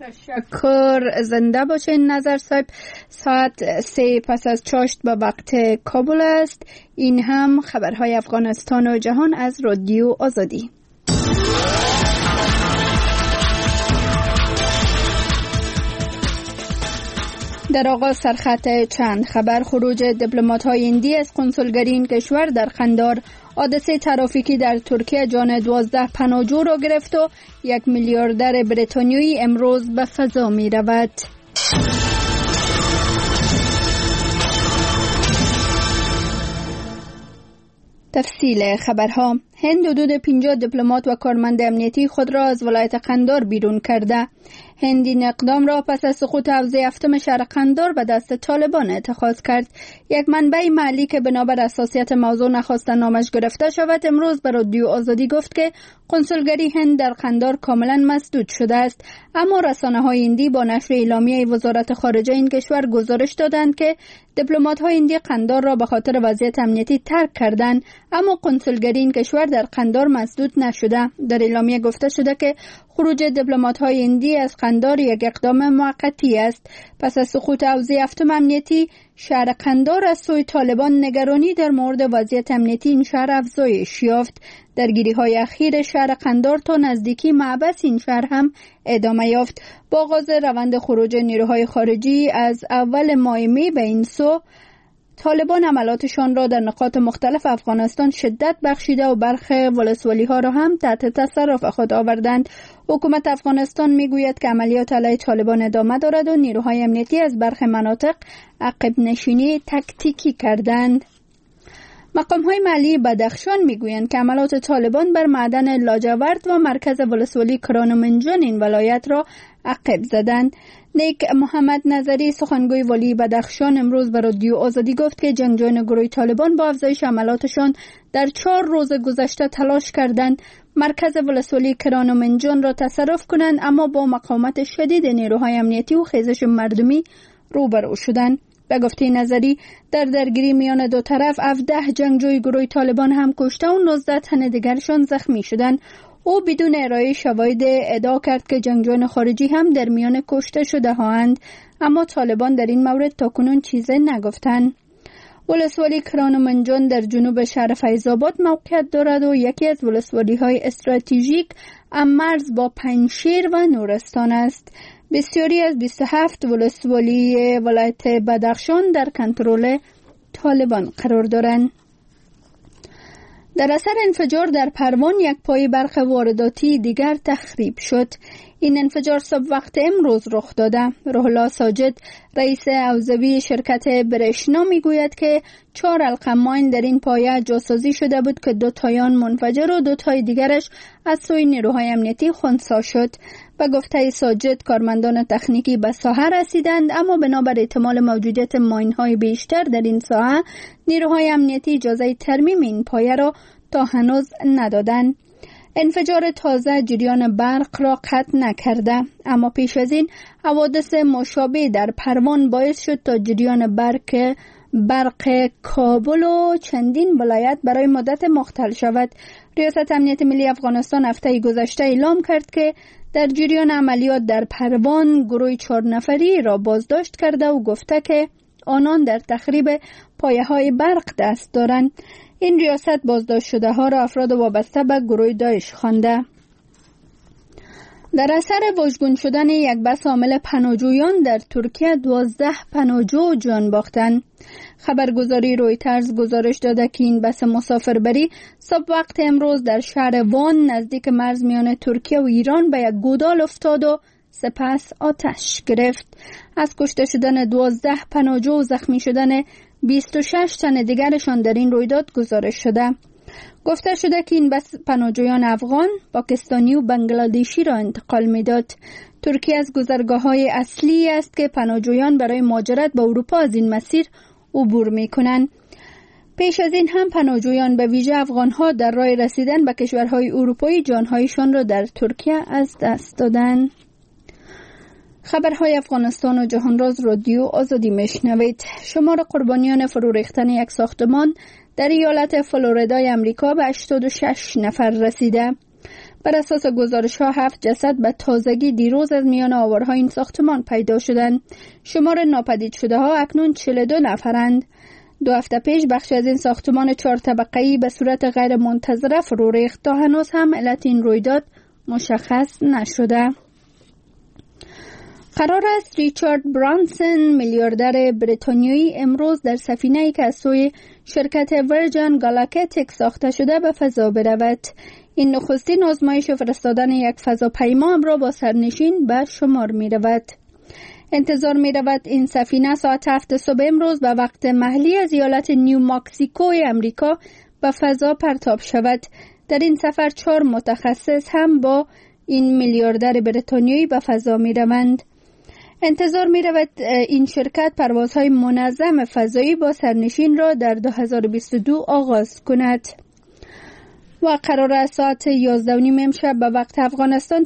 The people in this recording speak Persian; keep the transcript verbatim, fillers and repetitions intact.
تشکر، زنده باشین نظر صاحب. ساعت سه پس از چاشت به وقت کابل است. این هم خبرهای افغانستان و جهان از رادیو آزادی. در آغاز سرخط چند خبر: خروج دیپلمات‌های هندی از کنسولگری این کشور در قندار، حادثه ترافیکی در ترکیه جان دوازده پناهجو را گرفت و یک میلیاردر بریتانیایی امروز به فضا می رود. تفصیل خبرها: هند حدود پنجاه دیپلمات و کارمند امنیتی خود را از ولایت قندار بیرون کرده. هند این اقدام را پس از سقوط حوزه هفتم شهر قندار به دست طالبان اتخاذ کرد. یک منبع محلی که بنابر حساسیت موضوع نخواست نامش گرفته شود امروز به رادیو آزادی گفت که کنسولگری هند در قندار کاملا مسدود شده است، اما رسانه‌های هندی با نشر اعلامیه وزارت خارجه این کشور گزارش دادند که دیپلمات‌های هندی قندار را به خاطر وضعیت امنیتی ترک کردند، اما کنسولگری این کشور در قندار مسدود نشده. در اعلامیه گفته شده که خروج دیپلمات‌های هندی از قندار یک اقدام موقتی است. پس از سقوط حوزه هفتم امنیتی شهر قندار از سوی طالبان نگرانی در مورد وضعیت امنیتی این شهر افزایش یافت. درگیری‌های اخیر شهر قندار تا نزدیکی معبس این شهر هم ادامه یافت. با آغاز روند خروج نیروهای خارجی از اول ماه می به این سو، طالبان عملاتشان را در نقاط مختلف افغانستان شدت بخشیده و برخی ولسوالی‌ها را هم تحت تصرف خود آوردند. حکومت افغانستان میگوید که عملیات علیه طالبان ادامه دارد و نیروهای امنیتی از برخی مناطق عقب نشینی تکتیکی کردند. مقام‌های محلی بدخشان میگویند که عملات طالبان بر معدن لاجورد و مرکز ولسوالی کرانومنجان این ولایت را عقب زدند. نیک محمد نظری سخنگوی والی بدخشان امروز به رادیو آزادی گفت که جنگجویان گروه طالبان با افزایش عملاتشان در چهار روز گذشته تلاش کردند مرکز ولسوالی کرانومنجان را تصرف کنند، اما با مقاومت شدید نیروهای امنیتی و خیزش مردمی روبرو شدند. به گفته نظری در درگیری میان دو طرف هفده جنگجوی گروه طالبان هم کشته و نوزده تن دیگرشان زخمی شدند. او بدون ارائه شواهد ادعا کرد که جنگجویان خارجی هم در میان کشته شده هاند، اما طالبان در این مورد تاکنون چیزی نگفتند. ولسوالی کرانومنجان در جنوب شهر فیض‌آباد موقعیت دارد و یکی از ولسوالی‌های استراتژیک مرز با پنجشیر و نورستان است. بسیاری از بیست و هفت ولسوالی ولایت بدخشان در کنترل طالبان قرار دارند. در اثر انفجار در پروان یک پای برق وارداتی دیگر تخریب شد. این انفجار صبح وقت امروز رخ داده. روح الله ساجد رئیس حوزوی شرکت برشنا میگوید که چهار القماین در این پایه جاسازی شده بود که دو تایان منفجر و دو تای دیگرش از سوی نیروهای امنیتی خنثی شد. به گفته ساجد کارمندان تکنیکی به ساحه رسیدند، اما بنابر احتمال موجودیت ماین‌های بیشتر در این ساحه نیروهای امنیتی اجازه ترمیم این پایه را تا هنوز ندادند. انفجار تازه جریان برق را قطع نکرده، اما پیش از این حوادث مشابه در پروان باعث شد تا جریان برق برق کابل و چندین ولایت برای مدت مختل شود. ریاست امنیت ملی افغانستان هفته گذشته اعلام کرد که در جریان عملیات در پروان گروه چهار نفری را بازداشت کرده و گفته که آنان در تخریب پایه‌های برق دست دارند. این ریاست بازداشت شده ها را افراد وابسته به گروه داعش خوانده. در اثر واژگون شدن یک بس حامل پناهجویان در ترکیه دوازده پناهجو جان باختند. خبرگزاری رویترز گزارش داده که این بس مسافربری صبح وقت امروز در شهر وان نزدیک مرز میان ترکیه و ایران به یک گودال افتاد و سپس آتش گرفت. از کشته شدن دوازده پناهجو و زخمی شدن بیست و شش تن دیگرشان در این رویداد گزارش شده. گفته شده که این بس پناهجویان افغان، پاکستانی و بنگلادشی را انتقال میداد. ترکیه از گذرگاه‌های اصلی است که پناهجویان برای مهاجرت به اروپا از این مسیر عبور می‌کنند. پیش از این هم پناهجویان به ویژه افغان‌ها در راه رسیدن به کشورهای اروپایی جان‌هایشان را در ترکیه از دست دادند. خبرهای افغانستان و جهان راز رادیو آزادی میشنوید. شمار قربانیان فرو ریختن یک ساختمان در ایالت فلوریدای امریکا به هشتاد و شش نفر رسیده. بر اساس گزارش ها هفت جسد به تازگی دیروز از میان آوارهای این ساختمان پیدا شدند. شمار ناپدید شده ها اکنون چهل و دو نفرند. دو هفته پیش بخشی از این ساختمان چهار طبقه‌ای به صورت غیر منتظره فرو ریخت تا هنوز هم علت این رویداد مشخص نشده. قرار است ریچارد برانسون میلیاردر بریتانیایی امروز در سفینه‌ای که از سوی شرکت ورجن گالاکتیک ساخته شده به فضا برود. این نخستین آزمایش و فرستادن یک فضاپیما را با سرنشین به شمار می رود. انتظار می رود این سفینه ساعت هفت صبح امروز به وقت محلی از ایالت نیو مکزیکوی امریکا به فضا پرتاب شود. در این سفر چهار متخصص هم با این میلیاردر بریتانیایی به فضا می روند. انتظار می رود این شرکت پروازهای منظم فضایی با سرنشین را در دو هزار و بیست و دو آغاز کند. و قرار است ساعت یازده و نیم امشب به وقت افغانستان